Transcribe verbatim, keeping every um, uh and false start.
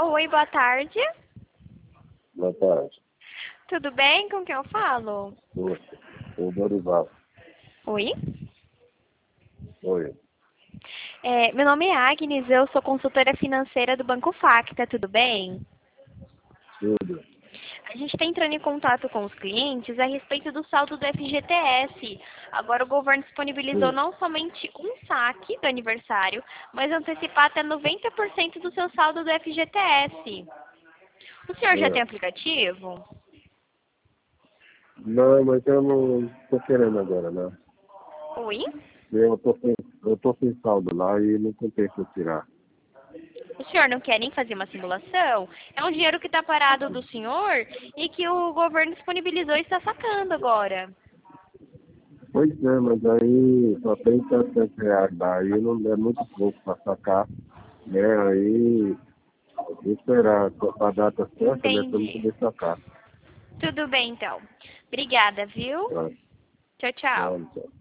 Oi, boa tarde. Boa tarde. Tudo bem? Com quem eu falo? Sou o Dorival. Oi? Oi. É, meu nome é Agnes, eu sou consultora financeira do Banco Facta, tudo bem? Tudo. A gente está entrando em contato com os clientes a respeito do saldo do F G T S. Agora o governo disponibilizou Sim. não somente um saque do aniversário, mas antecipar até noventa por cento do seu saldo do F G T S. O senhor já tem É. aplicativo? Não, mas eu não estou querendo agora, né? Oi? Eu tô sem, eu tô sem saldo lá e não compensa tirar. O senhor não quer nem fazer uma simulação? É um dinheiro que está parado do senhor e que o governo disponibilizou e está sacando agora. Pois é, mas aí só tem setecentos reais lá, aí não é muito pouco para sacar, né? Aí vou esperar a data certa, né? Para eu Entendi. poder sacar. Tudo bem, então. Obrigada, viu? Tá? Tchau, tchau. Não, não.